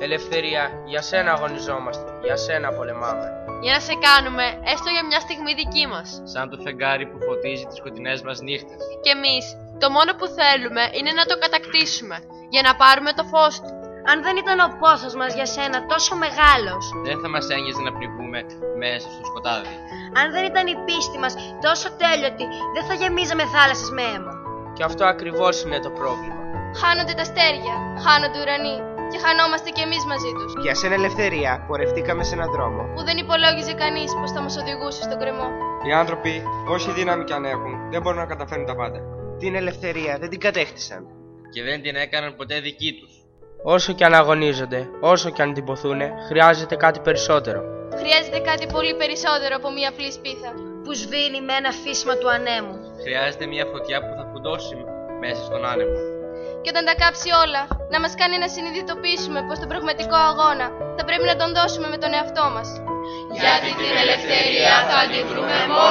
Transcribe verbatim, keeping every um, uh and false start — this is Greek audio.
Ελευθερία, για σένα αγωνιζόμαστε, για σένα πολεμάμε. Για να σε κάνουμε, έστω για μια στιγμή δική μας. Σαν το φεγγάρι που φωτίζει τις σκοτεινές μας νύχτες. Κι εμείς, το μόνο που θέλουμε είναι να το κατακτήσουμε, για να πάρουμε το φως του. Αν δεν ήταν ο πόθος μας για σένα τόσο μεγάλος, δεν θα μας ένοιαζε να πνιγούμε μέσα στο σκοτάδι. Αν δεν ήταν η πίστη μας τόσο τέλειωτη, δεν θα γεμίζαμε θάλασσες με αίμα. Και αυτό ακριβώς είναι το πρόβλημα. Χάνονται τα αστέρια, χάνονται ουρανοί και χανόμαστε κι εμείς μαζί τους. Για σένα ελευθερία, πορευτήκαμε σε έναν δρόμο που δεν υπολόγιζε κανείς πως θα μας οδηγούσε στον κρεμό. Οι άνθρωποι, όση δύναμη κι αν έχουν, δεν μπορούν να καταφέρουν τα πάντα. Την ελευθερία δεν την κατέχτησαν. Και δεν την έκαναν ποτέ δική τους. Όσο κι αν αγωνίζονται, όσο κι αν την ποθούνε, χρειάζεται κάτι περισσότερο. Χρειάζεται κάτι πολύ περισσότερο από μια απλή σπίθα που σβήνει με ένα φύσμα του ανέμου. Χρειάζεται μια φωτιά που θα φουντώσει μέσα στον άνεμο. Και όταν τα κάψει όλα, να μας κάνει να συνειδητοποιήσουμε πως τον πραγματικό αγώνα θα πρέπει να τον δώσουμε με τον εαυτό μας. Γιατί την ελευθερία θα την βρούμε μόνο